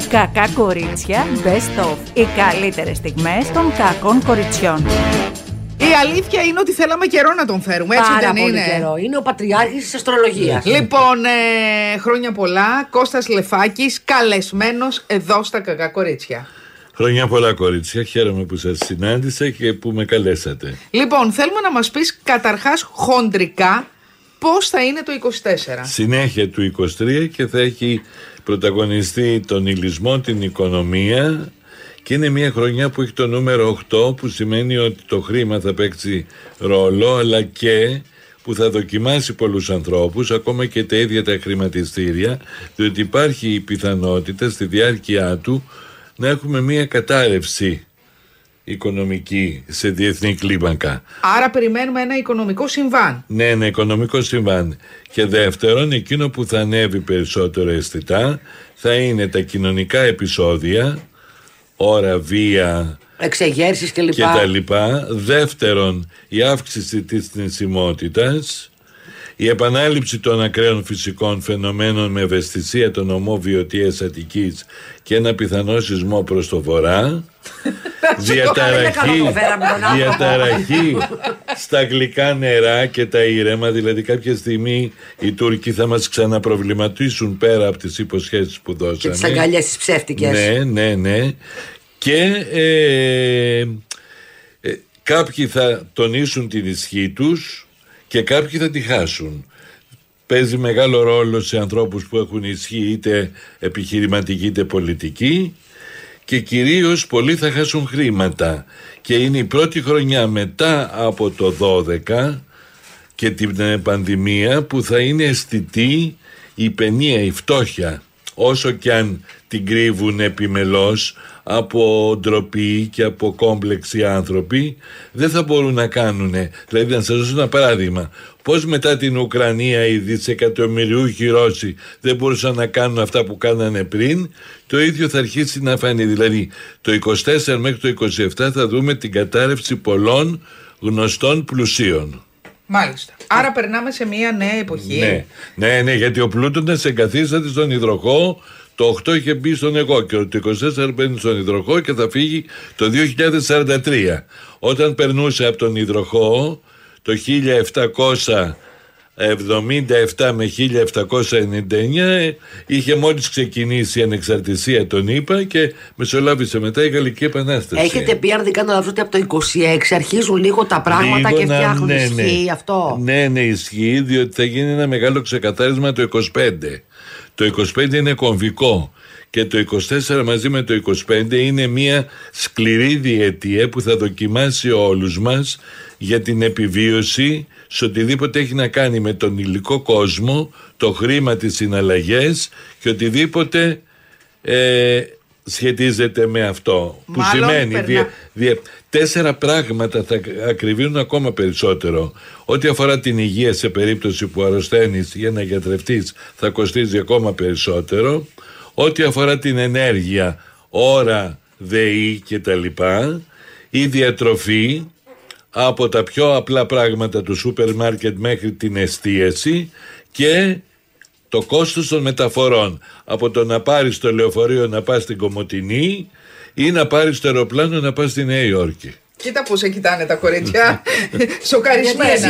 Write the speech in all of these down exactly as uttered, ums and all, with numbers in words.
Κακά κορίτσια Best of. Οι καλύτερες στιγμές των κακών κοριτσιών. Η αλήθεια είναι ότι θέλαμε καιρό να τον φέρουμε, έτσι Πάρα δεν πολύ είναι? καιρό. Είναι ο πατριάρχης της αστρολογίας. Λοιπόν, ε, χρόνια πολλά. Κώστας Λεφάκης, καλεσμένος εδώ στα Κακά Κορίτσια. Χρόνια πολλά, κορίτσια. Χαίρομαι που σας συνάντησα και που με καλέσατε. Λοιπόν, θέλουμε να μας πεις καταρχάς χοντρικά πώς θα είναι το είκοσι τέσσερα. Συνέχεια του είκοσι τρία και θα έχει πρωταγωνιστεί τον υλισμό, την οικονομία, και είναι μια χρονιά που έχει το νούμερο οκτώ, που σημαίνει ότι το χρήμα θα παίξει ρόλο, αλλά και που θα δοκιμάσει πολλούς ανθρώπους, ακόμα και τα ίδια τα χρηματιστήρια, διότι υπάρχει η πιθανότητα στη διάρκεια του να έχουμε μια κατάρρευση οικονομική σε διεθνή κλίμακα. Άρα περιμένουμε ένα οικονομικό συμβάν. Ναι, ένα οικονομικό συμβάν. Και δεύτερον, εκείνο που θα ανέβει περισσότερο αισθητά θα είναι τα κοινωνικά επεισόδια, ώρα, βία, εξεγέρσεις και και λοιπά. τα λοιπά. Δεύτερον, η αύξηση της θνησιμότητας, η επανάληψη των ακραίων φυσικών φαινομένων με ευαισθησία των ομόβιωτίας Αττικής και ένα πιθανό σεισμό προς το βορρά, διαταραχή, διαταραχή στα γλυκά νερά και τα ήρεμα, δηλαδή κάποια στιγμή οι Τούρκοι θα μας ξαναπροβληματίσουν πέρα από τις υποσχέσεις που δώσαμε. Και τις αγκαλιές τις ψεύτικες. Ναι, ναι, ναι. Και ε, ε, κάποιοι θα τονίσουν την ισχύ τους και κάποιοι θα τη χάσουν. Παίζει μεγάλο ρόλο σε ανθρώπους που έχουν ισχύ, είτε επιχειρηματική είτε πολιτική, και κυρίως πολλοί θα χάσουν χρήματα. Και είναι η πρώτη χρονιά μετά από το δώδεκα και την πανδημία που θα είναι αισθητή η παινία, η φτώχεια, όσο και αν την κρύβουν επιμελώς από ντροπή και από κόμπλεξη άνθρωποι, δεν θα μπορούν να κάνουν. Δηλαδή, να σας δώσω ένα παράδειγμα, πώς μετά την Ουκρανία οι δισεκατομμυριούχοι Ρώσοι δεν μπορούσαν να κάνουν αυτά που κάνανε πριν, το ίδιο θα αρχίσει να φανεί. Δηλαδή το είκοσι τέσσερα μέχρι το είκοσι επτά θα δούμε την κατάρρευση πολλών γνωστών πλουσίων. Μάλιστα. Άρα περνάμε σε μια νέα εποχή. Ναι, ναι, ναι, γιατί ο Πλούτονας εγκαθίσταται στον υδροχό. Το οκτώ είχε μπει στον εγώ και το είκοσι τέσσερα μπαίνει στον υδροχό και θα φύγει το δύο χιλιάδες σαράντα τρία. Όταν περνούσε από τον υδροχό το χίλια επτακόσια εβδομήντα επτά με χίλια επτακόσια ενενήντα εννιά είχε μόλις ξεκινήσει η ανεξαρτησία των ΗΠΑ και μεσολάβησε μετά η Γαλλική Επανάσταση. Έχετε πει, αν δεν κάνω λάθος, ότι από το είκοσι έξι αρχίζουν λίγο τα πράγματα λίγο και να, φτιάχνουν, ναι, ισχύει ναι. αυτό? Ναι, ναι, ισχύει, διότι θα γίνει ένα μεγάλο ξεκαθάρισμα το είκοσι πέντε. Το είκοσι πέντε είναι κομβικό και το είκοσι τέσσερα μαζί με το είκοσι πέντε είναι μια σκληρή διετία που θα δοκιμάσει όλους μας για την επιβίωση σε οτιδήποτε έχει να κάνει με τον υλικό κόσμο, το χρήμα, τις συναλλαγές και οτιδήποτε ε, σχετίζεται με αυτό. Μάλλον που σημαίνει διε, διε, τέσσερα πράγματα θα ακριβίνουν ακόμα περισσότερο. Ό,τι αφορά την υγεία, σε περίπτωση που αρρωσταίνεις για να γιατρευτείς, θα κοστίζει ακόμα περισσότερο. Ό,τι αφορά την ενέργεια, ώρα, ΔΕΗ και τα λοιπά, η διατροφή, από τα πιο απλά πράγματα του σούπερ μάρκετ μέχρι την εστίαση, και το κόστος των μεταφορών, από το να πάρεις το λεωφορείο να πας στην Κομοτηνή ή να πάρεις το αεροπλάνο να πας στη Νέα Υόρκη. Κοίτα πώς σε κοιτάνε τα κορίτσια. Σοκαρισμένα.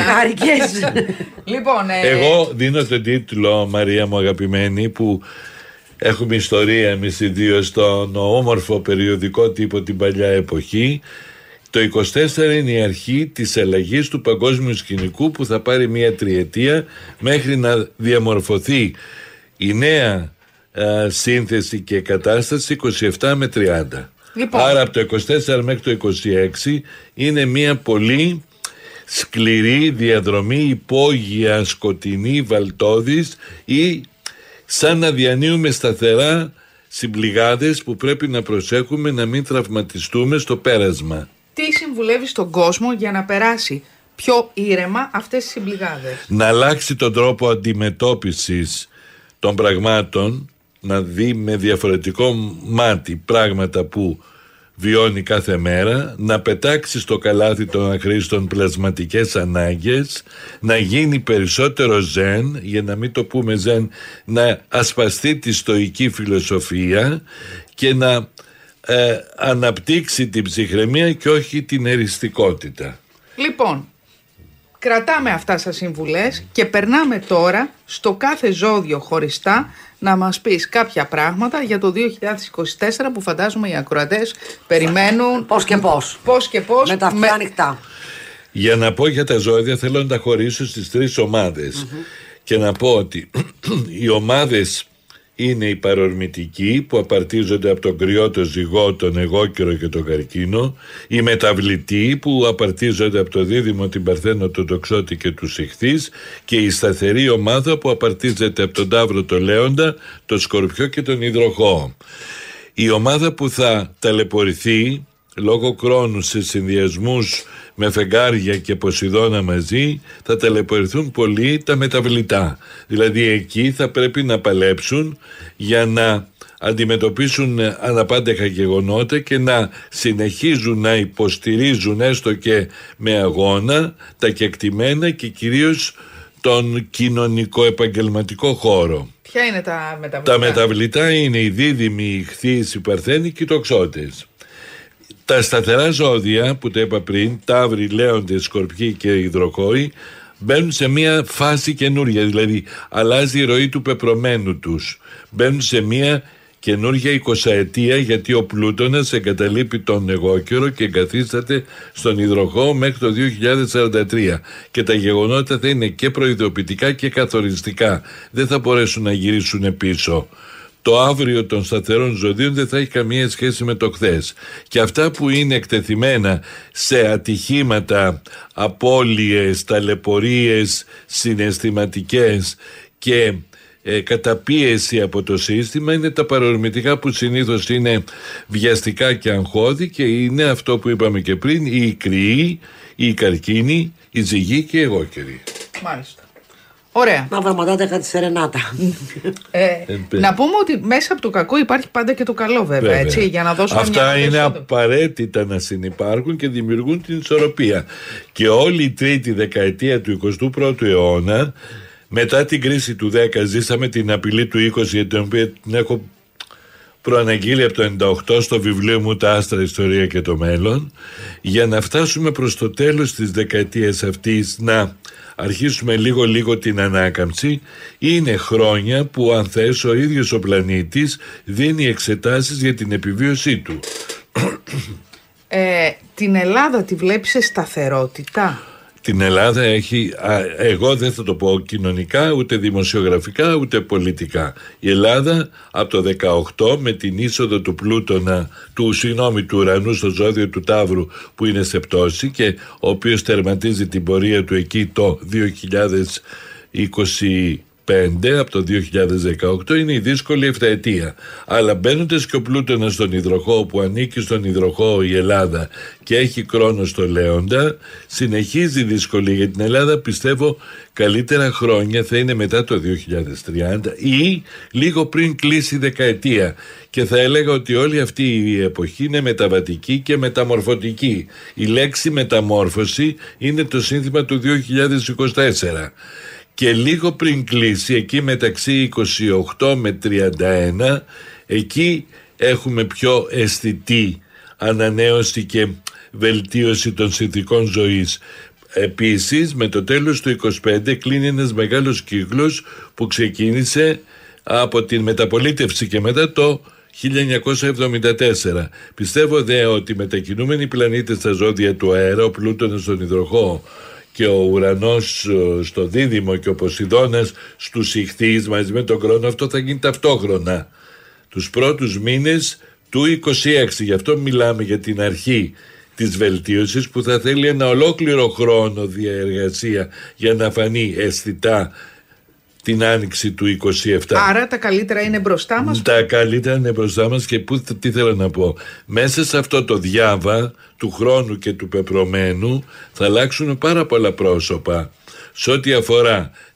Λοιπόν, ε... εγώ δίνω τον τίτλο, Μαρία μου αγαπημένη, που έχουμε ιστορία εμείς οι δύο στον όμορφο περιοδικό τύπο την παλιά εποχή. Το είκοσι τέσσερα είναι η αρχή της αλλαγής του παγκόσμιου σκηνικού που θα πάρει μια τριετία μέχρι να διαμορφωθεί η νέα α, σύνθεση και κατάσταση είκοσι επτά με τριάντα. Λοιπόν. Άρα από το είκοσι τέσσερα μέχρι το είκοσι έξι είναι μια πολύ σκληρή διαδρομή, υπόγεια, σκοτεινή, βαλτώδης, ή σαν να διανύουμε σταθερά συμπληγάδες που πρέπει να προσέχουμε να μην τραυματιστούμε στο πέρασμα. Τι συμβουλεύει στον κόσμο για να περάσει πιο ήρεμα αυτές τις συμπληγάδες? Να αλλάξει τον τρόπο αντιμετώπισης των πραγμάτων, να δει με διαφορετικό μάτι πράγματα που βιώνει κάθε μέρα, να πετάξει στο καλάθι των αχρήστων πλασματικές ανάγκες, να γίνει περισσότερο ζεν, για να μην το πούμε ζεν, να ασπαστεί τη στοική φιλοσοφία και να ε, αναπτύξει την ψυχραιμία και όχι την εριστικότητα. Λοιπόν, κρατάμε αυτά σας συμβουλές και περνάμε τώρα στο κάθε ζώδιο χωριστά να μας πεις κάποια πράγματα για το δύο χιλιάδες είκοσι τέσσερα που φαντάζομαι οι ακροατές περιμένουν. Πώς και πώς. Πώς και πώς. Με τα αυτιά με... ανοιχτά. Για να πω για τα ζώδια θέλω να τα χωρίσω στις τρεις ομάδες mm-hmm. και να πω ότι οι ομάδες είναι οι παρορμητικοί που απαρτίζονται από τον κρυό, τον ζυγό, τον εγώκερο και τον καρκίνο, οι μεταβλητοί που απαρτίζονται από το δίδυμο, την παρθένο, τον τοξότη και τους ιχθύς και η σταθερή ομάδα που απαρτίζεται από τον ταύρο, τον λέοντα, τον σκορπιό και τον υδροχόο. Η ομάδα που θα ταλαιπωρηθεί λόγω χρόνου σε συνδυασμούς με φεγγάρια και Ποσειδώνα μαζί θα ταλαιπωρηθούν πολύ τα μεταβλητά. Δηλαδή εκεί θα πρέπει να παλέψουν για να αντιμετωπίσουν αναπάντεχα γεγονότα και να συνεχίζουν να υποστηρίζουν έστω και με αγώνα τα κεκτημένα και κυρίως τον κοινωνικό-επαγγελματικό χώρο. Ποια είναι τα μεταβλητά? Τα μεταβλητά είναι οι δίδυμοι, οι ιχθύες, οι παρθένοι και οι τοξότες. Τα σταθερά ζώδια που τα είπα πριν, ταύροι, λέοντες, σκορπιοί και υδροχόοι, μπαίνουν σε μια φάση καινούρια, δηλαδή αλλάζει η ροή του πεπρωμένου τους. Μπαίνουν σε μια καινούρια εικοσαετία, γιατί ο Πλούτονας εγκαταλείπει τον εγώκερο και εγκαθίσταται στον υδροχόο μέχρι το δύο χιλιάδες σαράντα τρία και τα γεγονότα θα είναι και προειδοποιητικά και καθοριστικά, δεν θα μπορέσουν να γυρίσουν πίσω. Το αύριο των σταθερών ζωδίων δεν θα έχει καμία σχέση με το χθες. Και αυτά που είναι εκτεθειμένα σε ατυχήματα, απώλειες, ταλαιπωρίες συναισθηματικές και ε, καταπίεση από το σύστημα είναι τα παρορμητικά που συνήθως είναι βιαστικά και αγχώδη και είναι αυτό που είπαμε και πριν, οι κρυοί, οι καρκίνοι, οι ζυγοί και οι εγώκεροι. Μάλιστα. Ωραία. Να βραματάτε κάτι σερενάτα. ε, ε, να πούμε ότι μέσα από το κακό υπάρχει πάντα και το καλό, βέβαια. βέβαια. Έτσι, για να δώσουμε αυτά μια είναι περισσότερο. Απαραίτητα να συνυπάρχουν και δημιουργούν την ισορροπία. Και όλη η τρίτη δεκαετία του εικοστού πρώτου αιώνα, μετά την κρίση του δέκα, ζήσαμε την απειλή του είκοσι, για την οποία την έχω προαναγγείλει από το ενενήντα οκτώ στο βιβλίο μου «Τα άστρα, ιστορία και το μέλλον», για να φτάσουμε προς το τέλος της δεκαετίας αυτής να αρχίσουμε λίγο λίγο την ανάκαμψη. Είναι χρόνια που, αν θες, ο ίδιος ο πλανήτης δίνει εξετάσεις για την επιβίωσή του. Ε, την Ελλάδα τη βλέπεις σε σταθερότητα? Την Ελλάδα έχει, α, εγώ δεν θα το πω κοινωνικά, ούτε δημοσιογραφικά, ούτε πολιτικά. Η Ελλάδα από το δεκαοκτώ με την είσοδο του Πλούτονα, του συγγνώμη του ουρανού στο ζώδιο του Ταύρου που είναι σε πτώση και ο οποίος τερματίζει την πορεία του εκεί το δύο χιλιάδες είκοσι πέντε, από το δύο χιλιάδες δεκαοκτώ, είναι η δύσκολη εφταετία. Αλλά μπαίνοντας και ο Πλούτονας στον υδροχόο, που ανήκει στον υδροχόο η Ελλάδα και έχει χρόνο στο λέοντα, συνεχίζει δύσκολη για την Ελλάδα. Πιστεύω καλύτερα χρόνια θα είναι μετά το δύο χιλιάδες τριάντα ή λίγο πριν κλείσει η δεκαετία. Και θα έλεγα ότι όλη αυτή η εποχή είναι μεταβατική και μεταμορφωτική. Η λέξη μεταμόρφωση είναι το σύνθημα του δύο χιλιάδες είκοσι τέσσερα. Και λίγο πριν κλείσει, εκεί μεταξύ είκοσι οκτώ με τριάντα ένα, εκεί έχουμε πιο αισθητή ανανέωση και βελτίωση των συνθηκών ζωής. Επίσης, με το τέλος του είκοσι πέντε κλείνει ένας μεγάλος κύκλος που ξεκίνησε από την μεταπολίτευση και μετά το χίλια εννιακόσια εβδομήντα τέσσερα. Πιστεύω δε ότι μετακινούμενοι πλανήτες στα ζώδια του αέρα, ο Πλούτονας στον υδροχόο και ο ουρανός στο δίδυμο και ο Ποσειδώνας στους ιχθύες μαζί με τον χρόνο, αυτό θα γίνει ταυτόχρονα τους πρώτους μήνες του είκοσι έξι. Γι' αυτό μιλάμε για την αρχή της βελτίωσης που θα θέλει ένα ολόκληρο χρόνο διαεργασία για να φανεί αισθητά την άνοιξη του είκοσι επτά. Άρα τα καλύτερα είναι μπροστά μας. Τα καλύτερα είναι μπροστά μας και που, τι θέλω να πω. Μέσα σε αυτό το διάβα του χρόνου και του πεπρωμένου θα αλλάξουν πάρα πολλά πρόσωπα σε ό,τι αφορά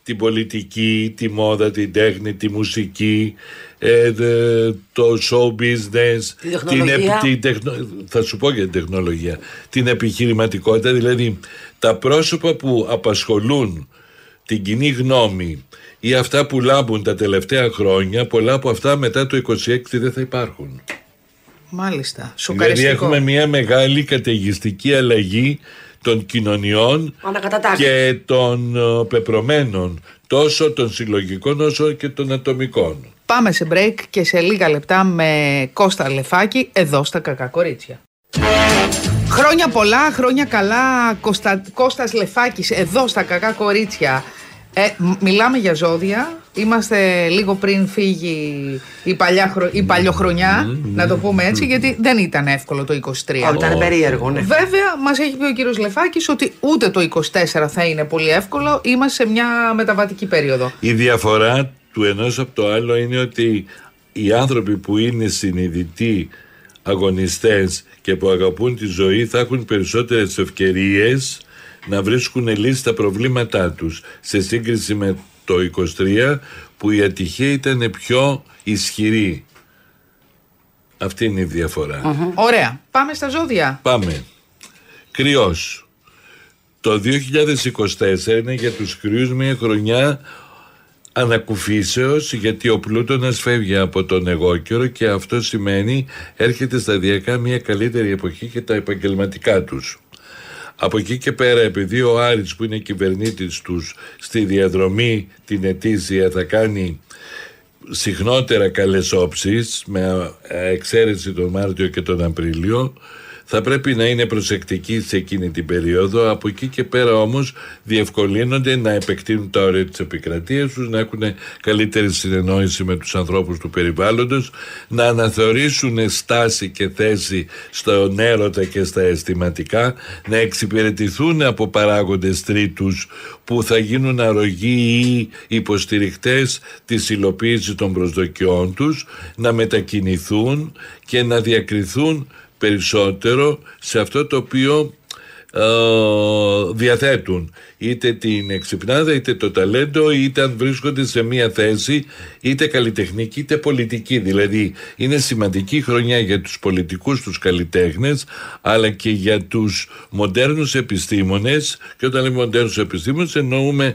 την πολιτική, τη μόδα, την τέχνη, τη μουσική, ε, το show business, την την, την τεχνο, θα σου πω για την τεχνολογία, την επιχειρηματικότητα, δηλαδή τα πρόσωπα που απασχολούν την κοινή γνώμη ή αυτά που λάμπουν τα τελευταία χρόνια, πολλά από αυτά μετά το είκοσι έξι δεν θα υπάρχουν. Μάλιστα, σοκαριστικό. Δηλαδή έχουμε μια μεγάλη καταιγιστική αλλαγή των κοινωνιών και των uh, πεπρωμένων, τόσο των συλλογικών όσο και των ατομικών. Πάμε σε break και σε λίγα λεπτά με Κώστα Λεφάκη εδώ στα Κακά Κορίτσια. Χρόνια πολλά, χρόνια καλά, Κώστα, Κώστας Λεφάκης εδώ στα Κακά Κορίτσια. Ε, μιλάμε για ζώδια. Είμαστε λίγο πριν φύγει η, παλιά χρο... η παλιοχρονιά, mm, να το πούμε έτσι, γιατί δεν ήταν εύκολο το είκοσι τρία. Oh, ήταν περίεργο, ναι. Βέβαια, μας έχει πει ο κύριος Λεφάκης ότι ούτε το είκοσι τέσσερα θα είναι πολύ εύκολο. Είμαστε σε μια μεταβατική περίοδο. Η διαφορά του ενός από το άλλο είναι ότι οι άνθρωποι που είναι συνειδητοί αγωνιστές και που αγαπούν τη ζωή θα έχουν περισσότερες ευκαιρίες να βρίσκουν λύσεις στα προβλήματά τους σε σύγκριση με το είκοσι τρία που η ατυχία ήταν πιο ισχυρή. Αυτή είναι η διαφορά. Mm-hmm. Ωραία. Πάμε στα ζώδια. Πάμε. Κρυός. Το δύο χιλιάδες είκοσι τέσσερα είναι για τους κρυούς μια χρονιά ανακουφίσεως, γιατί ο Πλούτονας φεύγει από τον εγώκερο και αυτό σημαίνει έρχεται σταδιακά μια καλύτερη εποχή για τα επαγγελματικά τους. Από εκεί και πέρα, επειδή ο Άρης που είναι κυβερνήτης τους στη διαδρομή την ετήσια θα κάνει συχνότερα καλές όψεις, με εξαίρεση τον Μάρτιο και τον Απρίλιο, θα πρέπει να είναι προσεκτικοί σε εκείνη την περίοδο. Από εκεί και πέρα όμως διευκολύνονται να επεκτείνουν τα όρια της επικρατείας τους, να έχουν καλύτερη συνεννόηση με τους ανθρώπους του περιβάλλοντος, να αναθεωρήσουν στάση και θέση στον έρωτα και στα αισθηματικά, να εξυπηρετηθούν από παράγοντες τρίτους που θα γίνουν αρρωγοί ή υποστηρικτές της υλοποίησης των προσδοκιών τους, να μετακινηθούν και να διακριθούν περισσότερο σε αυτό το οποίο ε, διαθέτουν, είτε την εξυπνάδα είτε το ταλέντο, είτε αν βρίσκονται σε μια θέση είτε καλλιτεχνική είτε πολιτική. Δηλαδή είναι σημαντική χρονιά για τους πολιτικούς, τους καλλιτέχνες, αλλά και για τους μοντέρνους επιστήμονες, και όταν λέμε μοντέρνους επιστήμονες εννοούμε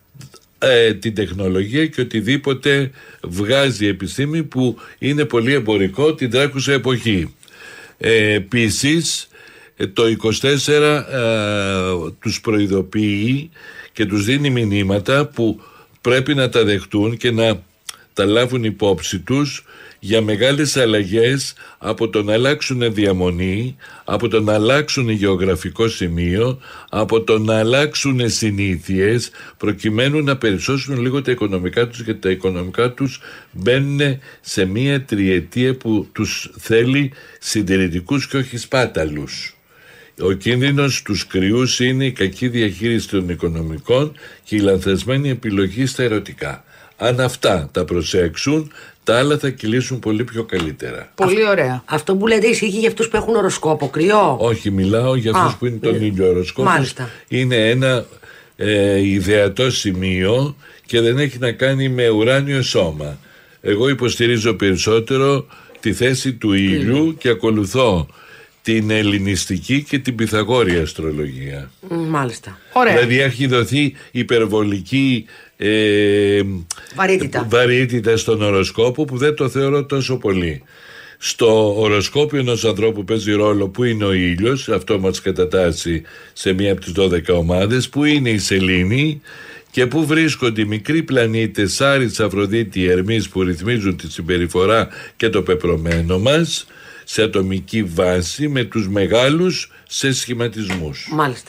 ε, την τεχνολογία και οτιδήποτε βγάζει επιστήμη που είναι πολύ εμπορικό την τρέχουσα εποχή. Ε, επίσης το είκοσι τέσσερα ε, τους προειδοποιεί και τους δίνει μηνύματα που πρέπει να τα δεχτούν και να τα λάβουν υπόψη τους για μεγάλες αλλαγές, από το να αλλάξουν διαμονή, από το να αλλάξουν γεωγραφικό σημείο, από το να αλλάξουν συνήθειες, προκειμένου να περισσώσουν λίγο τα οικονομικά τους, γιατί τα οικονομικά τους μπαίνουν σε μία τριετία που τους θέλει συντηρητικούς και όχι σπάταλους. Ο κίνδυνος τους κρυούς είναι η κακή διαχείριση των οικονομικών και η λανθασμένη επιλογή στα ερωτικά. Αν αυτά τα προσέξουν, τα άλλα θα κυλήσουν πολύ πιο καλύτερα. Πολύ ωραία. Αυτό που λέτε ισχύει για αυτούς που έχουν οροσκόπο κρυό? Όχι, μιλάω για αυτούς που είναι τον ήλιο οροσκόπο. Μάλιστα. Είναι ένα ε, ιδεατό σημείο και δεν έχει να κάνει με ουράνιο σώμα. Εγώ υποστηρίζω περισσότερο τη θέση του ήλιου mm. και ακολουθώ την ελληνιστική και την πυθαγόρια αστρολογία. Μάλιστα. Ωραία. Δηλαδή έχει δοθεί υπερβολική ε, βαρύτητα. βαρύτητα στον οροσκόπο που δεν το θεωρώ τόσο πολύ. Στο οροσκόπιο ενός ανθρώπου παίζει ρόλο που είναι ο ήλιος, αυτό μας κατατάσσει σε μία από τις δώδεκα ομάδες, που είναι η σελήνη και που βρίσκονται οι μικροί πλανήτες Άρης, Αφροδίτη, Ερμής, που ρυθμίζουν τη συμπεριφορά και το πεπρωμένο μας σε ατομική βάση, με τους μεγάλους σε σχηματισμούς. Μάλιστα.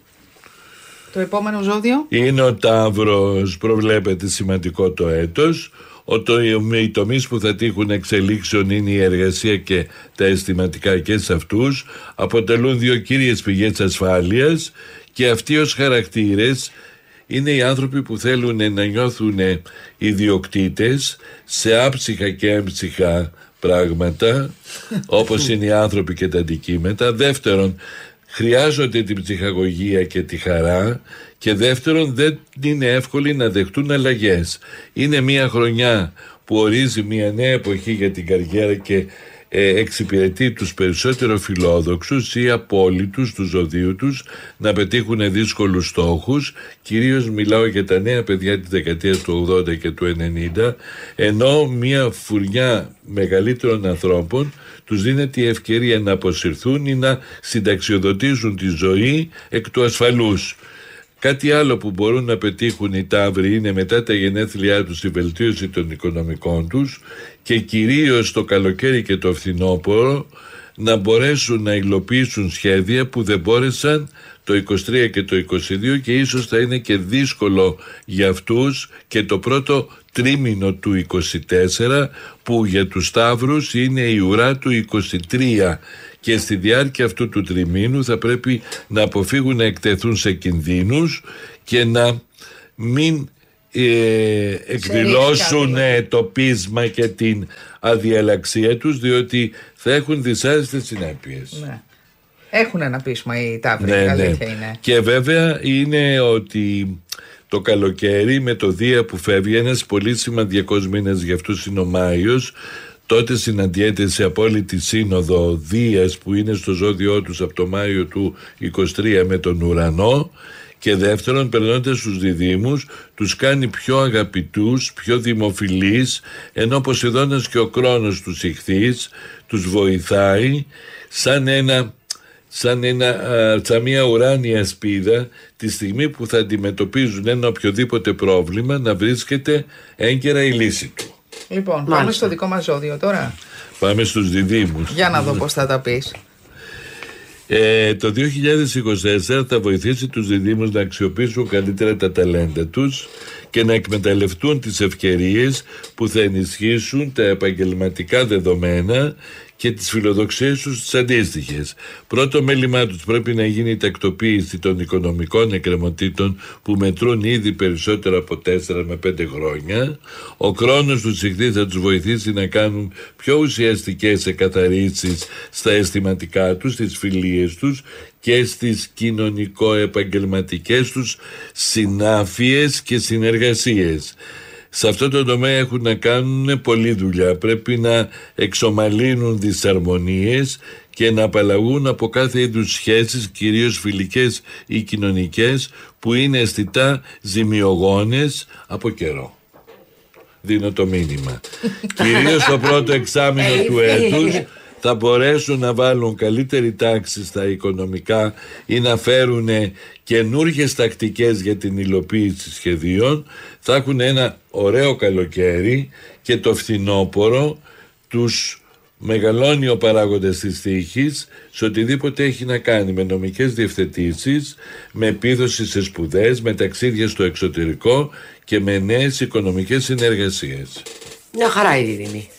Το επόμενο ζώδιο είναι ο Ταύρος. Προβλέπεται σημαντικό το έτος. Ο, το, οι τομείς που θα τύχουν εξελίξεων είναι η εργασία και τα αισθηματικά, και σε αυτούς αποτελούν δύο κύριες πηγές ασφάλειας, και αυτοί ως χαρακτήρες είναι οι άνθρωποι που θέλουν να νιώθουν ιδιοκτήτες σε άψυχα και έμψυχα πράγματα, όπως είναι οι άνθρωποι και τα αντικείμενα. Δεύτερον, χρειάζονται την ψυχαγωγία και τη χαρά Και δεύτερον, δεν είναι εύκολοι να δεχτούν αλλαγές. Είναι μια χρονιά που ορίζει μια νέα εποχή για την καριέρα και ε, εξυπηρετεί τους περισσότερο φιλόδοξους ή απόλυτους του ζωδίου τους να πετύχουν δύσκολους στόχους. Κυρίως μιλάω για τα νέα παιδιά της δεκαετίας του ογδόντα και του ενενήντα, ενώ μια φουρνιά μεγαλύτερων ανθρώπων τους δίνεται η ευκαιρία να αποσυρθούν ή να συνταξιοδοτήσουν τη ζωή εκ του ασφαλούς. Κάτι άλλο που μπορούν να πετύχουν οι Ταύροι είναι μετά τα γενέθλιά τους η βελτίωση των οικονομικών τους και κυρίως το καλοκαίρι και το φθινόπωρο να μπορέσουν να υλοποιήσουν σχέδια που δεν μπόρεσαν το είκοσι τρία και το είκοσι δύο και ίσως θα είναι και δύσκολο για αυτούς και το πρώτο τρίμηνο του είκοσι τέσσερα που για τους Ταύρους είναι η ουρά του είκοσι τρία. Και στη διάρκεια αυτού του τριμήνου θα πρέπει να αποφύγουν να εκτεθούν σε κινδύνους και να μην ε, εκδηλώσουν ε, το πείσμα και την αδιαλαξία τους, διότι θα έχουν δυσάρεστες συνέπειες. Ναι. Έχουν ένα πείσμα οι Ταύροι, ναι, αλήθεια ναι. είναι. Και βέβαια είναι ότι το καλοκαίρι με το Δία που φεύγει, ένας πολύ σημαντικός μήνας για αυτούς είναι ο Μάιος. Τότε συναντιέται σε απόλυτη σύνοδο Δίας που είναι στο ζώδιό τους από το Μάιο του είκοσι τρία με τον ουρανό, και δεύτερον περνώντας στους διδύμους τους κάνει πιο αγαπητούς, πιο δημοφιλείς, ενώ ο Ποσειδώνας και ο Κρόνος τους Ιχθύς τους βοηθάει σαν ένα σαν, ένα, σαν μια ουράνια σπίδα τη στιγμή που θα αντιμετωπίζουν ένα οποιοδήποτε πρόβλημα να βρίσκεται έγκαιρα η λύση του. Λοιπόν, Μάλιστα. πάμε στο δικό μας ζώδιο τώρα. Πάμε στους διδύμους. Για να δω πώς θα τα πεις. Ε, το δύο χιλιάδες είκοσι τέσσερα θα βοηθήσει τους διδύμους να αξιοποιήσουν καλύτερα τα ταλέντα τους και να εκμεταλλευτούν τις ευκαιρίες που θα ενισχύσουν τα επαγγελματικά δεδομένα και τις φιλοδοξίες τους τις αντίστοιχες. Πρώτο μέλημά τους πρέπει να γίνει η τακτοποίηση των οικονομικών εκκρεμωτήτων που μετρούν ήδη περισσότερο από τέσσερα με πέντε χρόνια. Ο χρόνος του Ιχθύ θα τους βοηθήσει να κάνουν πιο ουσιαστικές εκαθαρίσεις στα αισθηματικά τους, στις φιλίες τους και στις κοινωνικο-επαγγελματικές τους συνάφειες και συνεργασίες. Σε αυτό το τομέα έχουν να κάνουν πολλή δουλειά. Πρέπει να εξομαλύνουν δυσαρμονίες και να απαλλαγούν από κάθε είδους σχέσεις, κυρίως φιλικές ή κοινωνικές, που είναι αισθητά ζημιογόνες από καιρό. Δίνω το μήνυμα. Κυρίως το πρώτο εξάμηνο του έτους θα μπορέσουν να βάλουν καλύτερη τάξη στα οικονομικά ή να φέρουν καινούργιες τακτικές για την υλοποίηση σχεδίων. Θα έχουν ένα ωραίο καλοκαίρι και το φθινόπωρο τους μεγαλώνει ο παράγοντας της τύχης σε οτιδήποτε έχει να κάνει με νομικές διευθετήσεις, με επίδοση σε σπουδές, με ταξίδια στο εξωτερικό και με νέες οικονομικές συνεργασίες. Μια χαρά η δίδυμη.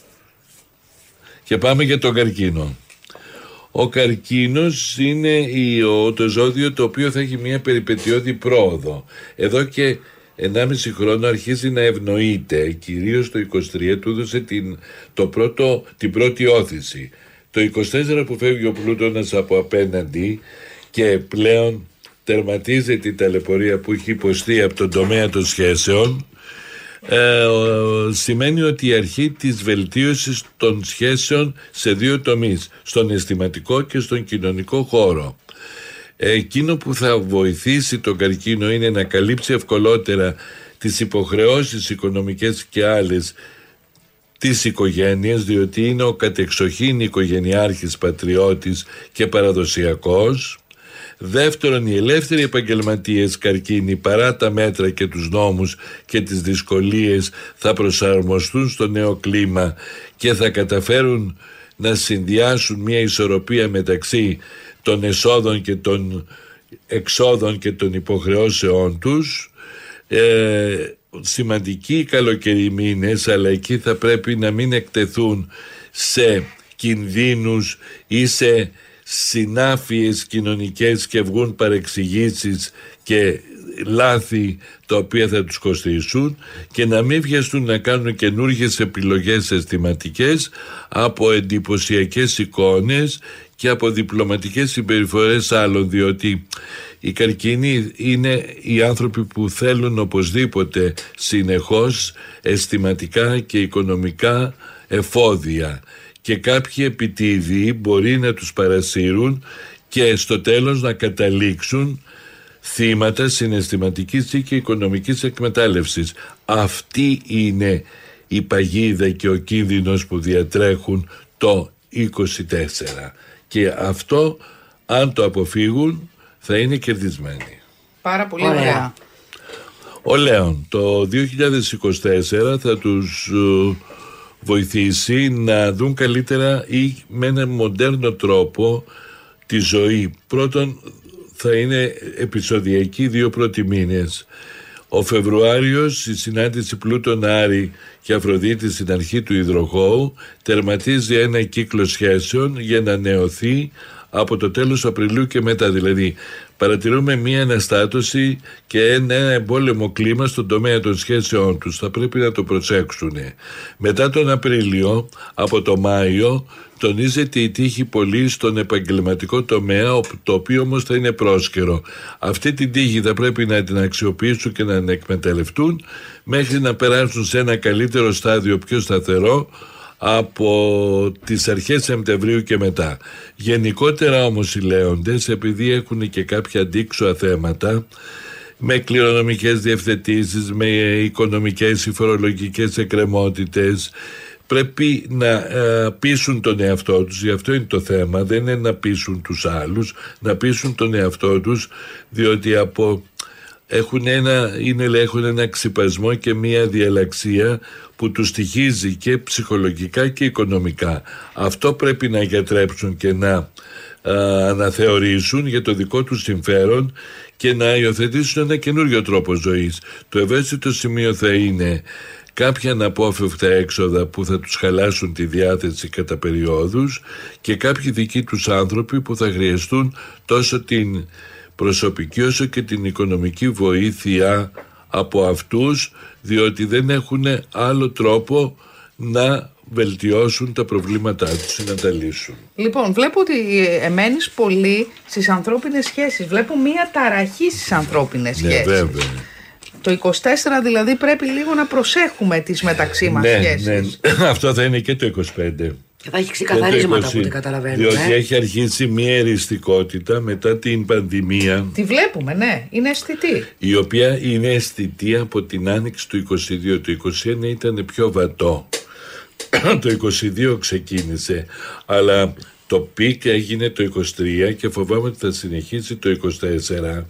Και πάμε για τον καρκίνο. Ο καρκίνος είναι η, ο, το ζώδιο το οποίο θα έχει μια περιπετειώδη πρόοδο. Εδώ και ενάμιση χρόνο αρχίζει να ευνοείται, κυρίως το είκοσι τρία του έδωσε την, το πρώτο, την πρώτη όθηση. Το είκοσι τέσσερα που φεύγει ο Πλούτονας από απέναντι και πλέον τερματίζει την ταλαιπωρία που έχει υποστεί από τον τομέα των σχέσεων, Ε, σημαίνει ότι η αρχή της βελτίωσης των σχέσεων σε δύο τομείς, στον αισθηματικό και στον κοινωνικό χώρο. Εκείνο που θα βοηθήσει τον καρκίνο είναι να καλύψει ευκολότερα τις υποχρεώσεις οικονομικές και άλλες της οικογένειας, διότι είναι ο κατεξοχήν οικογενειάρχης πατριώτης και παραδοσιακός. Δεύτερον, οι ελεύθεροι επαγγελματίες καρκίνοι, παρά τα μέτρα και τους νόμους και τις δυσκολίες, θα προσαρμοστούν στο νέο κλίμα και θα καταφέρουν να συνδυάσουν μια ισορροπία μεταξύ των εσόδων και των εξόδων και των υποχρεώσεών τους. Ε, σημαντικοί οι καλοκαιροί μήνες, αλλά εκεί θα πρέπει να μην εκτεθούν σε κινδύνους ή σε συνάφειες κοινωνικές και βγουν παρεξηγήσεις και λάθη τα οποία θα τους κοστίσουν, και να μην βιαστούν να κάνουν καινούργιες επιλογές αισθηματικές από εντυπωσιακές εικόνες και από διπλωματικές συμπεριφορές άλλων, διότι οι καρκίνοι είναι οι άνθρωποι που θέλουν οπωσδήποτε συνεχώς αισθηματικά και οικονομικά εφόδια, και κάποιοι επιτίδιοι μπορεί να τους παρασύρουν και στο τέλος να καταλήξουν θύματα συναισθηματικής και οικονομικής εκμετάλλευσης. Αυτή είναι η παγίδα και ο κίνδυνος που διατρέχουν το είκοσι τέσσερα, και αυτό αν το αποφύγουν θα είναι κερδισμένοι. Πάρα πολύ ωραία. ωραία. Ο Λέων το δύο χιλιάδες είκοσι τέσσερα θα τους uh, βοηθήσει να δουν καλύτερα ή με έναν μοντέρνο τρόπο τη ζωή. Πρώτον, θα είναι επεισοδιακοί δύο πρώτοι μήνες. Ο Φεβρουάριος, η συνάντηση Πλούτων Άρη και Αφροδίτη στην αρχή του υδροχόου, τερματίζει ένα κύκλο σχέσεων για να νεωθεί από το τέλος Απριλίου και μετά. Δηλαδή παρατηρούμε μία αναστάτωση και ένα εμπόλεμο κλίμα στον τομέα των σχέσεών τους. Θα πρέπει να το προσέξουν. Μετά τον Απρίλιο, από το Μάιο, τονίζεται η τύχη πολύ στον επαγγελματικό τομέα, το οποίο όμως θα είναι πρόσκαιρο. Αυτή την τύχη θα πρέπει να την αξιοποιήσουν και να την εκμεταλλευτούν μέχρι να περάσουν σε ένα καλύτερο στάδιο, πιο σταθερό, από τις αρχές Σεπτεμβρίου και μετά. Γενικότερα όμως οι λέοντες, επειδή έχουν και κάποια αντίξωα θέματα με κληρονομικές διευθετήσεις, με οικονομικές ή φορολογικές εκκρεμότητες, πρέπει να ε, πείσουν τον εαυτό τους. Γι' αυτό είναι το θέμα, δεν είναι να πείσουν τους άλλους, να πείσουν τον εαυτό τους, διότι από έχουν ένα, είναι, έχουν ένα ξυπασμό και μία διαλαξία που τους στοιχίζει και ψυχολογικά και οικονομικά. Αυτό πρέπει να γιατρέψουν και να α, αναθεωρήσουν για το δικό τους συμφέρον και να υιοθετήσουν ένα καινούριο τρόπο ζωής. Το ευαίσθητο σημείο θα είναι κάποια αναπόφευκτα έξοδα που θα τους χαλάσουν τη διάθεση κατά περιόδους και κάποιοι δικοί τους άνθρωποι που θα χρειαστούν τόσο την προσωπική όσο και την οικονομική βοήθεια από αυτούς, διότι δεν έχουν άλλο τρόπο να βελτιώσουν τα προβλήματά τους ή να τα λύσουν. Λοιπόν, βλέπω ότι εμένεις πολύ στις ανθρώπινες σχέσεις. Βλέπω μία ταραχή στις ανθρώπινες ναι, σχέσεις. Βέβαια. Το είκοσι τέσσερα δηλαδή πρέπει λίγο να προσέχουμε τις μεταξύ μας ναι, σχέσεις. Ναι, αυτό θα είναι και το είκοσι πέντε. Και θα έχει ξεκαθαρίσματα από ό,τι καταλαβαίνουμε. Διότι ε? έχει αρχίσει μια εριστικότητα μετά την πανδημία. Τη βλέπουμε, ναι, είναι αισθητή. Η οποία είναι αισθητή από την άνοιξη του είκοσι δύο. Το είκοσι ένα ήταν πιο βατό. Το είκοσι δύο ξεκίνησε. Αλλά το πικ έγινε το είκοσι τρία και φοβάμαι ότι θα συνεχίσει το είκοσι τέσσερα.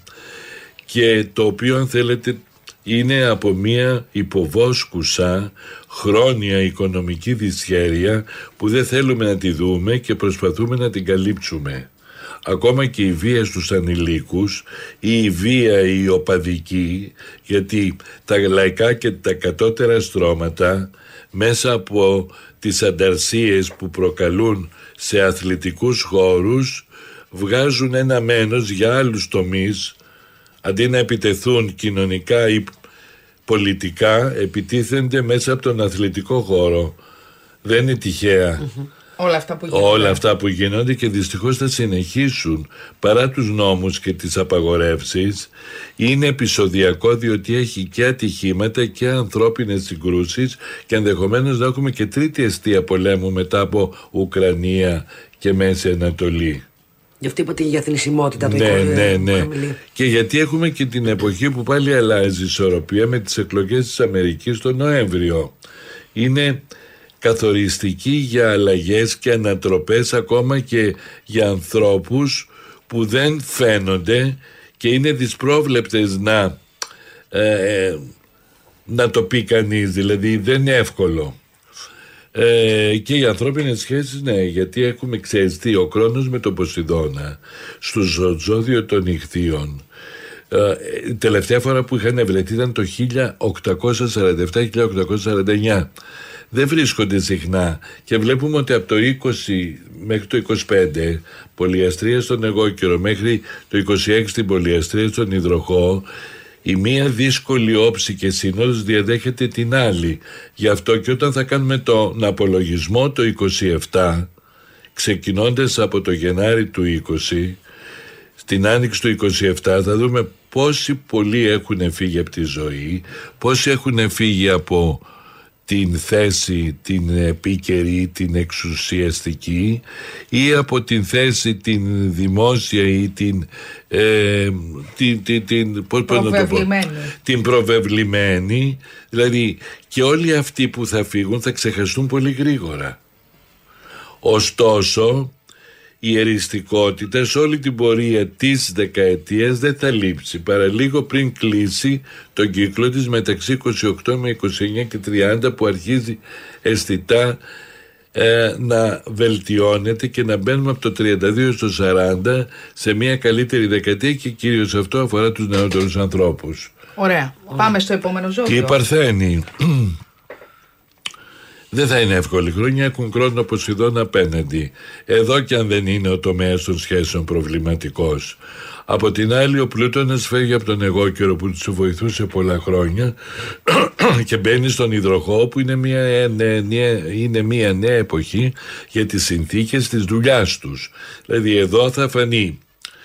Και το οποίο, αν θέλετε, είναι από μια υποβόσκουσα χρόνια οικονομική δυσχέρεια που δεν θέλουμε να τη δούμε και προσπαθούμε να την καλύψουμε. Ακόμα και η βία στους ανηλίκους ή η βία η οπαδική, γιατί τα λαϊκά και τα κατώτερα στρώματα μέσα από τις ανταρσίες που προκαλούν σε αθλητικούς χώρους βγάζουν ένα μένος για άλλους τομείς. Αντί να επιτεθούν κοινωνικά ή πολιτικά, επιτίθενται μέσα από τον αθλητικό χώρο. Δεν είναι τυχαία. Mm-hmm. Όλα αυτά που γίνονται. Όλα αυτά που γίνονται και δυστυχώς θα συνεχίσουν παρά τους νόμους και τις απαγορεύσεις. Είναι επεισοδιακό, διότι έχει και ατυχήματα και ανθρώπινες συγκρούσεις και ενδεχομένως να έχουμε και τρίτη αιστεία πολέμου μετά από Ουκρανία και Μέση Ανατολή. Γι' αυτό είπατε για θνησιμότητα το ναι, εικόνιο, ναι, ναι. Και γιατί έχουμε και την εποχή που πάλι αλλάζει η ισορροπία με τις εκλογές της Αμερικής τον Νοέμβριο. Είναι καθοριστική για αλλαγές και ανατροπές ακόμα και για ανθρώπους που δεν φαίνονται και είναι δυσπρόβλεπτες να, ε, να το πει κανείς, δηλαδή δεν είναι εύκολο. Ε, και οι ανθρώπινες σχέσεις, ναι, γιατί έχουμε ξεστεί ο Κρόνος με τον Ποσειδώνα στο ζώδιο των Ιχθύων. Ε, η τελευταία φορά που είχαν βρεθεί ήταν το χίλια οκτακόσια σαράντα επτά χίλια οκτακόσια σαράντα εννιά. Δεν βρίσκονται συχνά και βλέπουμε ότι από το είκοσι μέχρι το είκοσι πέντε πολυαστρία στον εγώκερο, μέχρι το είκοσι έξι την πολυαστρία στον υδροχόο, η μία δύσκολη όψη και σύνοδος διαδέχεται την άλλη. Γι' αυτό και όταν θα κάνουμε τον απολογισμό το είκοσι επτά, ξεκινώντας από το Γενάρη του είκοσι, στην άνοιξη του είκοσι επτά θα δούμε πόσοι πολλοί έχουν φύγει από τη ζωή, πόσοι έχουν φύγει από την θέση την επίκαιρη, την εξουσιαστική, ή από την θέση την δημόσια ή την, ε, την, την, την, πώς προβεβλημένη. Το πω, την προβεβλημένη. Δηλαδή και όλοι αυτοί που θα φύγουν θα ξεχαστούν πολύ γρήγορα. Ωστόσο η εριστικότητα σε όλη την πορεία της δεκαετίας δεν θα λείψει παρά λίγο πριν κλείσει τον κύκλο της μεταξύ είκοσι οκτώ με είκοσι εννιά και τριάντα, που αρχίζει αισθητά ε, να βελτιώνεται και να μπαίνουμε από το τριάντα δύο στο σαράντα σε μια καλύτερη δεκαετία, και κυρίως αυτό αφορά τους νεότερους ανθρώπους. Ωραία. Πάμε στο επόμενο ζώδιο. Και οι Παρθένοι δεν θα είναι εύκολη χρόνια, έχουν χρόνο Ποσειδών απέναντι. Εδώ και αν δεν είναι ο τομέας των σχέσεων προβληματικός. Από την άλλη, ο Πλούτονας φεύγει από τον εγώ καιρό που τους βοηθούσε πολλά χρόνια και μπαίνει στον υδροχόο, που είναι μια, νέα, είναι μια νέα εποχή για τις συνθήκες της δουλειάς τους. Δηλαδή εδώ θα φανεί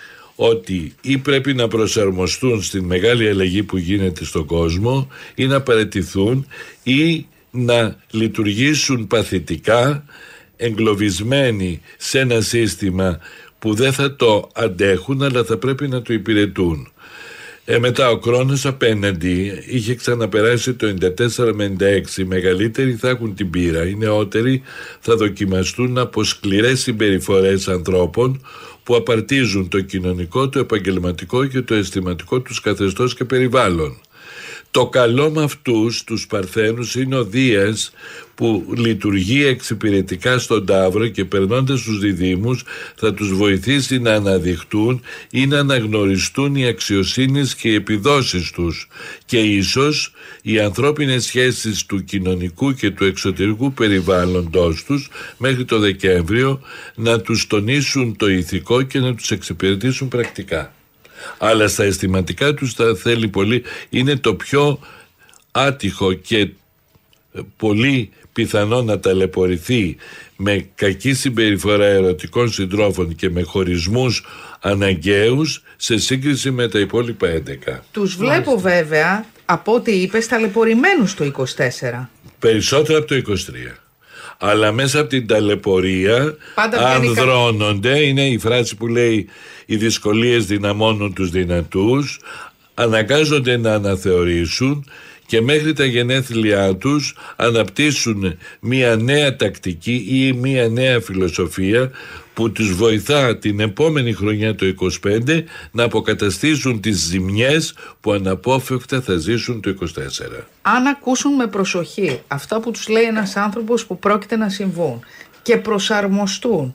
ότι ή πρέπει να προσαρμοστούν στην μεγάλη αλλαγή που γίνεται στον κόσμο, ή να παραιτηθούν, ή να λειτουργήσουν παθητικά, εγκλωβισμένοι σε ένα σύστημα που δεν θα το αντέχουν, αλλά θα πρέπει να το υπηρετούν. Ε, μετά ο Κρόνος απέναντι είχε ξαναπεράσει το ενενήντα τέσσερα με ενενήντα έξι. Οι μεγαλύτεροι θα έχουν την πείρα, οι νεότεροι θα δοκιμαστούν από σκληρές συμπεριφορές ανθρώπων που απαρτίζουν το κοινωνικό, το επαγγελματικό και το αισθηματικό τους καθεστώς και περιβάλλον. Το καλό με αυτούς τους Παρθένους είναι ο Δίας, που λειτουργεί εξυπηρετικά στον Ταύρο και περνώντας τους διδύμους θα τους βοηθήσει να αναδειχτούν ή να αναγνωριστούν οι αξιοσύνες και οι επιδόσεις τους, και ίσως οι ανθρώπινες σχέσεις του κοινωνικού και του εξωτερικού περιβάλλοντος τους μέχρι το Δεκέμβριο να τους τονίσουν το ηθικό και να τους εξυπηρετήσουν πρακτικά. Αλλά στα αισθηματικά τους θα θέλει πολύ, είναι το πιο άτυχο και πολύ πιθανό να ταλαιπωρηθεί με κακή συμπεριφορά ερωτικών συντρόφων και με χωρισμούς αναγκαίους σε σύγκριση με τα υπόλοιπα έντεκα. Τους βλέπω βέβαια, από ό,τι είπες, ταλαιπωρημένους το είκοσι τέσσερα. Περισσότερο από το είκοσι τρία. Αλλά μέσα από την ταλαιπωρία ανδρώνονται, είναι η φράση που λέει οι δυσκολίες δυναμώνουν τους δυνατούς, αναγκάζονται να αναθεωρήσουν και μέχρι τα γενέθλιά τους αναπτύσσουν μια νέα τακτική ή μια νέα φιλοσοφία που τους βοηθά την επόμενη χρονιά το είκοσι πέντε να αποκαταστήσουν τις ζημιές που αναπόφευκτα θα ζήσουν το είκοσι τέσσερα. Αν ακούσουν με προσοχή αυτά που τους λέει ένας άνθρωπος που πρόκειται να συμβούν και προσαρμοστούν.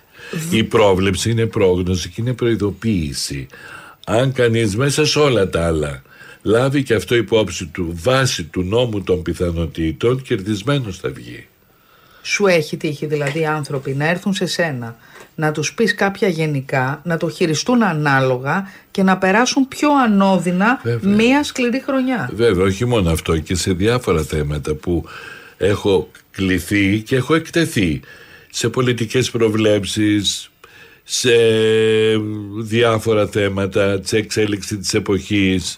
Η πρόβλεψη είναι πρόγνωση και είναι προειδοποίηση. Αν κανείς μέσα σε όλα τα άλλα λάβει και αυτό υπόψη του βάσει του νόμου των πιθανότητων, κερδισμένος θα βγει. Σου έχει τύχει δηλαδή άνθρωποι να έρθουν σε σένα, να τους πεις κάποια γενικά, να το χειριστούν ανάλογα και να περάσουν πιο ανώδυνα Βέβαια. μία σκληρή χρονιά? Βέβαια, όχι μόνο αυτό, και σε διάφορα θέματα που έχω κληθεί και έχω εκτεθεί, σε πολιτικές προβλέψεις, σε διάφορα θέματα, σε εξέλιξη της εποχής,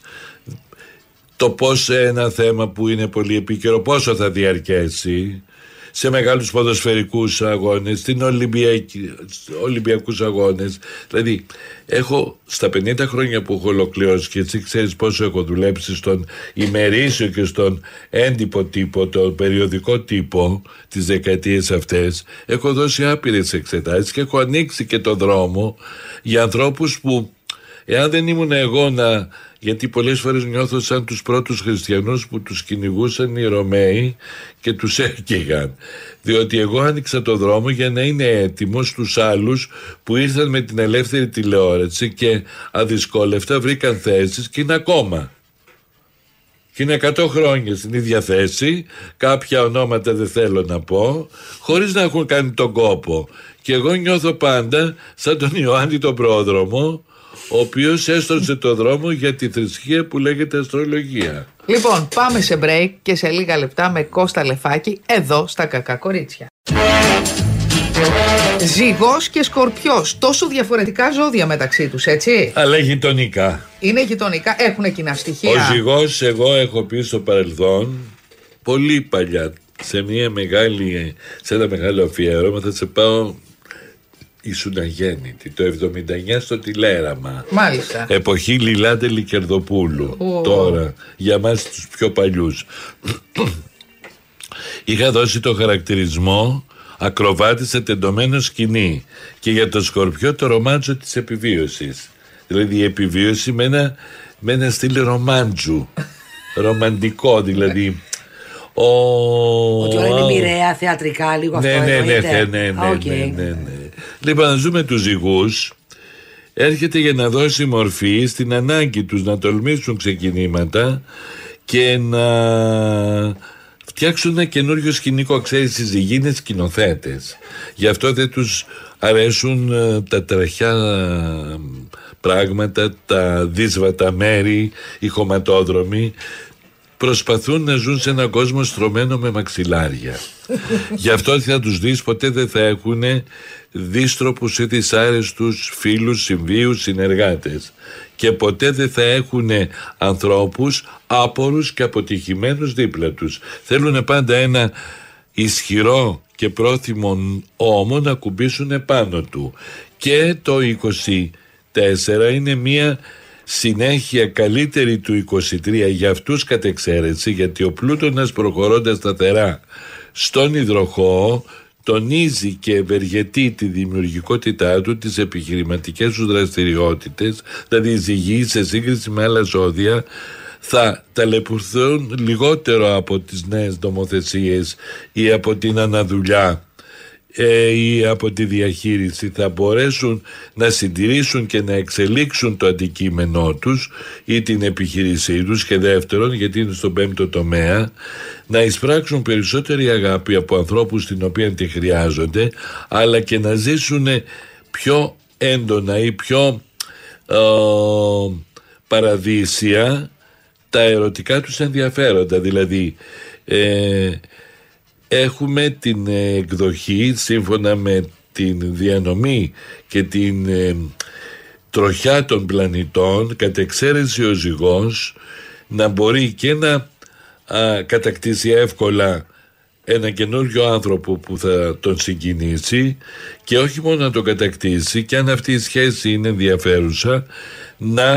το πώς ένα θέμα που είναι πολύ επίκαιρο πόσο θα διαρκέσει, σε μεγάλους ποδοσφαιρικούς αγώνες, στην Ολυμπιακή, Ολυμπιακούς αγώνες. Δηλαδή έχω στα πενήντα χρόνια που έχω ολοκληρώσει, και εσύ ξέρεις πόσο έχω δουλέψει στον ημερήσιο και στον έντυπο τύπο, το περιοδικό τύπο τις δεκαετίες αυτές, έχω δώσει άπειρες εξετάσεις και έχω ανοίξει και το δρόμο για ανθρώπους που εάν δεν ήμουν εγώ να... Γιατί πολλές φορές νιώθω σαν τους πρώτους χριστιανούς που τους κυνηγούσαν οι Ρωμαίοι και τους έκαιγαν. Διότι εγώ άνοιξα το δρόμο για να είναι έτοιμος στους άλλους που ήρθαν με την ελεύθερη τηλεόραση και αδυσκόλευτα βρήκαν θέσεις και είναι ακόμα. Και είναι εκατό χρόνια στην ίδια θέση, κάποια ονόματα δεν θέλω να πω, χωρίς να έχουν κάνει τον κόπο. Και εγώ νιώθω πάντα σαν τον Ιωάννη τον Πρόδρομο, ο οποίος έστρωσε το δρόμο για τη θρησκεία που λέγεται αστρολογία. Λοιπόν, πάμε σε break και σε λίγα λεπτά με Κώστα Λεφάκη εδώ στα Κακά Κορίτσια. Ζυγός και Σκορπιός. Τόσο διαφορετικά ζώδια μεταξύ τους, έτσι. Αλλά γειτονικά. Είναι γειτονικά, έχουν κοινά στοιχεία. Ο Ζυγός, εγώ έχω πει στο παρελθόν, πολύ παλιά, σε, μια μεγάλη, σε ένα μεγάλο αφιέρωμα, θα σε πάω. Ήσουν αγέννητη το εβδομήντα εννιά στο τηλέραμα. Μάλιστα. Εποχή Λιλάντε Λικερδοπούλου. Oh. Τώρα, για μας τους πιο παλιούς. Είχα δώσει το χαρακτηρισμό ακροβάτη σε τεντωμένο σκηνή. Και για το Σκορπιό το ρομάντζο της επιβίωσης. Δηλαδή η επιβίωση με ένα, με ένα στυλ ρομάντζου. Ρομαντικό δηλαδή. Ο... Ότι όλα είναι μοιραία, θεατρικά, λίγο ναι, αυτό ναι, ναι, εννοείται. ναι, ναι, ναι, okay. ναι, ναι, ναι. Λοιπόν, να ζούμε τους Ζυγούς. Έρχεται για να δώσει μορφή στην ανάγκη τους να τολμήσουν ξεκινήματα και να φτιάξουν ένα καινούριο σκηνικό. Ξέρεις, οι Ζυγοί είναι σκηνοθέτες. Γι' αυτό δεν τους αρέσουν τα τραχιά πράγματα, τα δύσβατα μέρη, οι χωματόδρομοι. Προσπαθούν να ζουν σε έναν κόσμο στρωμένο με μαξιλάρια. Γι' αυτό θα τους δεις, ποτέ δεν θα έχουν δίστροπους ή δυσάρεστους φίλους, συμβίους, συνεργάτες. Και ποτέ δεν θα έχουν ανθρώπους άπορους και αποτυχημένους δίπλα τους. Θέλουν πάντα ένα ισχυρό και πρόθυμο ώμο να κουμπίσουν πάνω του. Και το είκοσι τέσσερα είναι μία συνέχεια καλύτερη του είκοσι τρία για αυτούς κατ' εξαίρεση, γιατί ο Πλούτονας προχωρώντας σταθερά στον υδροχόο τονίζει και ευεργετεί τη δημιουργικότητά του, τις επιχειρηματικές του δραστηριότητες. Δηλαδή οι Ζυγοί σε σύγκριση με άλλα ζώδια θα ταλαιπωρηθούν λιγότερο από τις νέες νομοθεσίες ή από την αναδουλειά ε, ή από τη διαχείριση. Θα μπορέσουν να συντηρήσουν και να εξελίξουν το αντικείμενό τους ή την επιχείρησή τους, και δεύτερον, γιατί είναι στον πέμπτο τομέα, να εισπράξουν περισσότερη αγάπη από ανθρώπους την οποία τη χρειάζονται, αλλά και να ζήσουν πιο έντονα ή πιο ε, παραδείσια τα ερωτικά τους ενδιαφέροντα. Δηλαδή ε, έχουμε την εκδοχή σύμφωνα με την διανομή και την ε, τροχιά των πλανητών, κατ' εξαίρεση ο Ζυγός να μπορεί και να α, κατακτήσει εύκολα ένα καινούριο άνθρωπο που θα τον συγκινήσει, και όχι μόνο να τον κατακτήσει, και αν αυτή η σχέση είναι ενδιαφέρουσα, να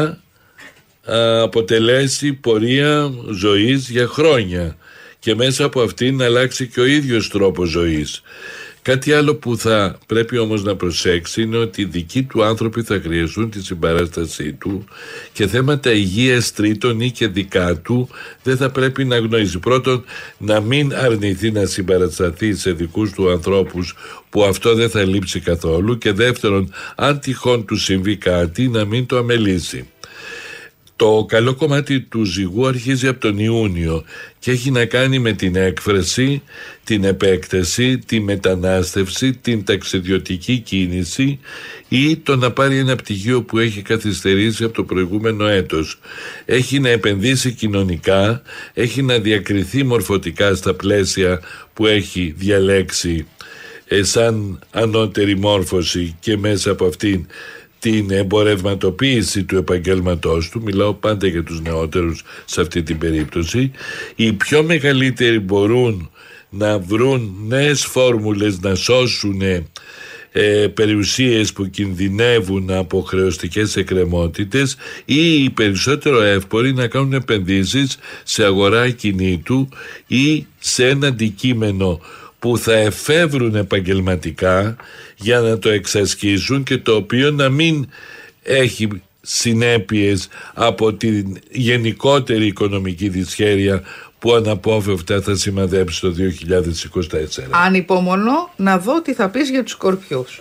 α, αποτελέσει πορεία ζωής για χρόνια και μέσα από αυτήν να αλλάξει και ο ίδιος τρόπος ζωής. Κάτι άλλο που θα πρέπει όμως να προσέξει είναι ότι οι δικοί του άνθρωποι θα χρειαστούν τη συμπαράστασή του, και θέματα υγείας τρίτων ή και δικά του δεν θα πρέπει να γνωρίζει. Πρώτον, να μην αρνηθεί να συμπαρασταθεί σε δικούς του ανθρώπους, που αυτό δεν θα λείψει καθόλου, και δεύτερον, αν τυχόν του συμβεί κάτι, να μην το αμελήσει. Το καλό κομμάτι του Ζυγού αρχίζει από τον Ιούνιο και έχει να κάνει με την έκφραση, την επέκταση, τη μετανάστευση, την ταξιδιωτική κίνηση ή το να πάρει ένα πτυχίο που έχει καθυστερήσει από το προηγούμενο έτος. Έχει να επενδύσει κοινωνικά, έχει να διακριθεί μορφωτικά στα πλαίσια που έχει διαλέξει ε, σαν ανώτερη μόρφωση, και μέσα από αυτήν την εμπορευματοποίηση του επαγγέλματός του. Μιλάω πάντα για τους νεότερους σε αυτή την περίπτωση. Οι πιο μεγαλύτεροι μπορούν να βρουν νέες φόρμουλες να σώσουν ε, περιουσίες που κινδυνεύουν από χρεωστικές εκκρεμότητες, ή οι περισσότερο εύποροι να κάνουν επενδύσεις σε αγορά ακινήτου ή σε ένα αντικείμενο που θα εφεύρουν επαγγελματικά για να το εξασκήσουν, και το οποίο να μην έχει συνέπειες από την γενικότερη οικονομική δυσχέρεια που αναπόφευκτα θα σημαδέψει το δύο χιλιάδες είκοσι τέσσερα. Ανυπομονώ να δω τι θα πεις για τους Σκορπιούς.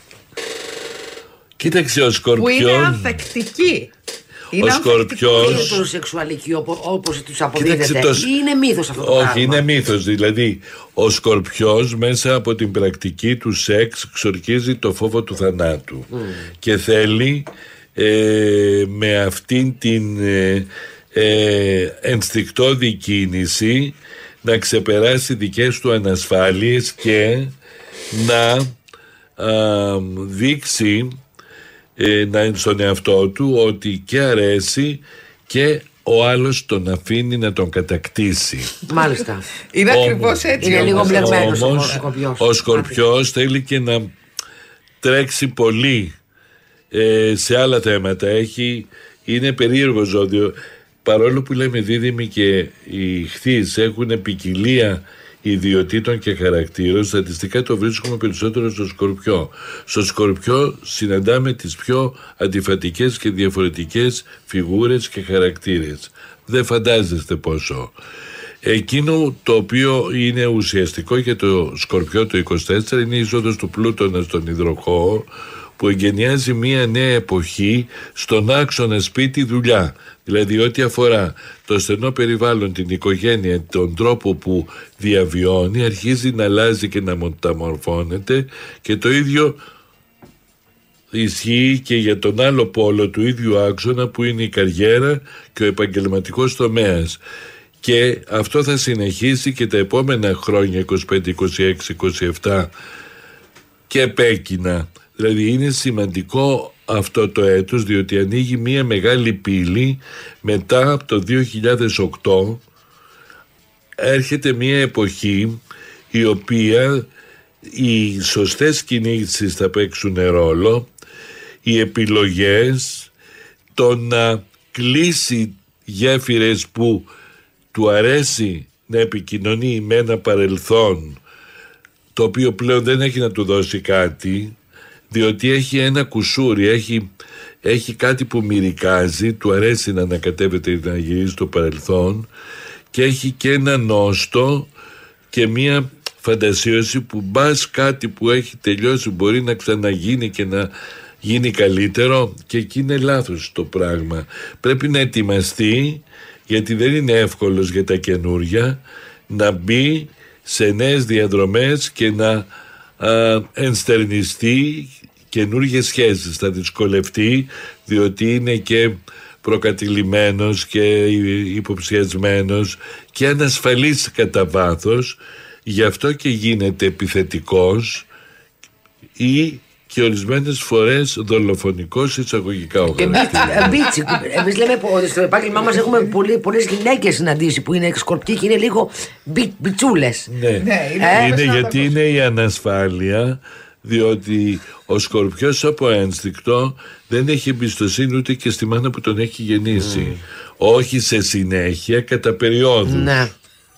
Κοίταξε, ο Σκορπιός, που είναι ανθεκτικοί. Είναι ο Σκορπιός Είναι τόσο σεξουαλική όπως τους αποδίδεται, το... ή είναι μύθος αυτό το Όχι, πράγμα? είναι μύθος. Δηλαδή ο Σκορπιός μέσα από την πρακτική του σεξ ξορκίζει το φόβο του θανάτου mm. και θέλει ε, με αυτήν την ε, ε, ενστικτώδη κίνηση να ξεπεράσει δικές του ανασφάλειες και να α, δείξει ε, να, στον εαυτό του ότι και αρέσει και ο άλλος τον αφήνει να τον κατακτήσει. Μάλιστα. Είναι ακριβώς έτσι. Είναι λίγο μπλεγμένος ο Όμως, Σκορπιός. ο Σκορπιός θέλει και να τρέξει πολύ ε, σε άλλα θέματα. Έχει, είναι περίεργο ζώδιο. Παρόλο που λέμε δίδυμοι και οι Ιχθύς έχουν ποικιλία ιδιωτήτων και χαρακτήρων, στατιστικά το βρίσκουμε περισσότερο στο Σκορπιό. Στο Σκορπιό συναντάμε τις πιο αντιφατικές και διαφορετικές φιγούρες και χαρακτήρες. Δεν φαντάζεστε πόσο. Εκείνο το οποίο είναι ουσιαστικό για το Σκορπιό το είκοσι τέσσερα είναι η είσοδος του Πλούτονα στον Υδροχόο, που εγκαινιάζει μια νέα εποχή στον άξονα σπίτι-δουλειά. Δηλαδή ό,τι αφορά το στενό περιβάλλον, την οικογένεια, τον τρόπο που διαβιώνει, αρχίζει να αλλάζει και να μεταμορφώνεται, και το ίδιο ισχύει και για τον άλλο πόλο του ίδιου άξονα που είναι η καριέρα και ο επαγγελματικός τομέας. Και αυτό θα συνεχίσει και τα επόμενα χρόνια, είκοσι πέντε, είκοσι έξι, είκοσι επτά και επέκεινα. Δηλαδή είναι σημαντικό αυτό το έτος, διότι ανοίγει μια μεγάλη πύλη. Μετά από το δύο χιλιάδες οκτώ έρχεται μια εποχή η οποία οι σωστές κινήσεις θα παίξουν ρόλο, οι επιλογές, το να κλείσει γέφυρες που του αρέσει να επικοινωνεί με ένα παρελθόν το οποίο πλέον δεν έχει να του δώσει κάτι, διότι έχει ένα κουσούρι, έχει, έχει κάτι που μυρικάζει, του αρέσει να ανακατεύεται, να γυρίζει στο παρελθόν, και έχει και ένα νόστο και μία φαντασίωση που μπας κάτι που έχει τελειώσει μπορεί να ξαναγίνει και να γίνει καλύτερο, και εκεί είναι λάθος το πράγμα. Πρέπει να ετοιμαστεί, γιατί δεν είναι εύκολος για τα καινούρια, να μπει σε νέες διαδρομές και να α, ενστερνιστεί καινούργιες σχέσεις. Θα δυσκολευτεί, διότι είναι και προκατηλημένος και υποψιασμένος και ανασφαλής κατά βάθος, γι' αυτό και γίνεται επιθετικός ή και ορισμένες φορές δολοφονικός εισαγωγικά ο χαρακτήρας. Μπίτσι. Εμείς λέμε ότι στο επάγγελμά μας έχουμε πολλές γυναίκες συναντήσει που είναι σκορπιοί και είναι λίγο μπιτσούλες. Ναι, ναι, είναι, ε? είναι γιατί είναι η ανασφάλεια, διότι ο Σκορπιός από ένστικτο δεν έχει εμπιστοσύνη ούτε και στη μάνα που τον έχει γεννήσει. Mm. Όχι σε συνέχεια, κατά περιόδους. Ναι.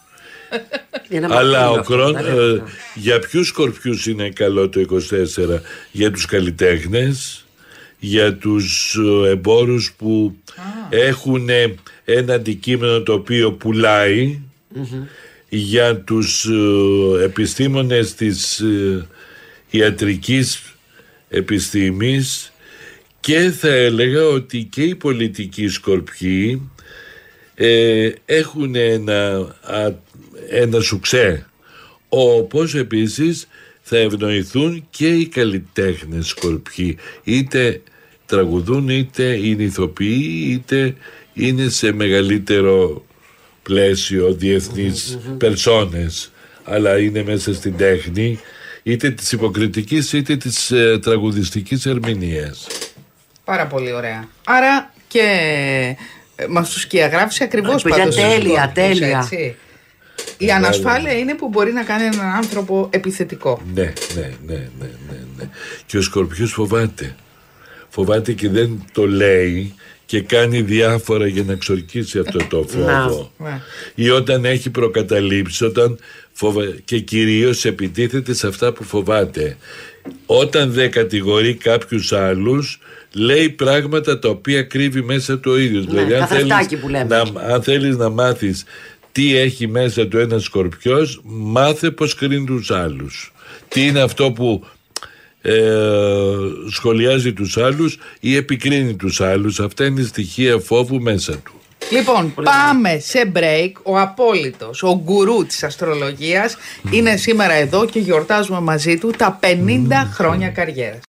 Αλλά ο κρόν, ε, για ποιους Σκορπιούς είναι καλό το είκοσι τέσσερα? Για τους καλλιτέχνες, για τους ε, εμπόρους που ah. έχουν ένα αντικείμενο το οποίο πουλάει, mm-hmm. για τους ε, επιστήμονες της ε, ιατρικής επιστήμης, και θα έλεγα ότι και οι πολιτικοί Σκορπιοί ε, έχουν ένα, α, ένα σουξέ, όπως επίσης θα ευνοηθούν και οι καλλιτέχνες Σκορπιοί, είτε τραγουδούν, είτε είναι ηθοποιοί, είτε είναι σε μεγαλύτερο πλαίσιο διεθνείς mm-hmm. περσόνες, αλλά είναι μέσα στην τέχνη, είτε της υποκριτικής είτε της ε, τραγουδιστικής ερμηνείας. Πάρα πολύ ωραία. Άρα και ε, μας τους σκιαγράφησε ακριβώς πάντως. Τέλεια, τέλεια. Έτσι. Η ανασφάλεια είναι που μπορεί να κάνει έναν άνθρωπο επιθετικό. Ναι, ναι, ναι, ναι, ναι, ναι. Και ο Σκορπιός φοβάται. Φοβάται και δεν το λέει και κάνει διάφορα για να εξορκίσει αυτό το φόβο. Ναι. Ή όταν έχει προκαταλήψεις, όταν φοβα... και κυρίως επιτίθεται σε αυτά που φοβάται. Όταν δεν κατηγορεί κάποιους άλλους, λέει πράγματα τα οποία κρύβει μέσα του ο ίδιος. Ναι, δηλαδή αν θέλεις, να, αν θέλεις να μάθεις τι έχει μέσα του ένας Σκορπιός, μάθε πως κρίνει τους άλλους. Τι είναι αυτό που ε, σχολιάζει τους άλλους ή επικρίνει τους άλλους. Αυτά είναι στοιχεία φόβου μέσα του. Λοιπόν, πάμε σε break. Ο απόλυτος, ο γκουρού της αστρολογίας mm. είναι σήμερα εδώ και γιορτάζουμε μαζί του τα πενήντα mm. χρόνια καριέρας.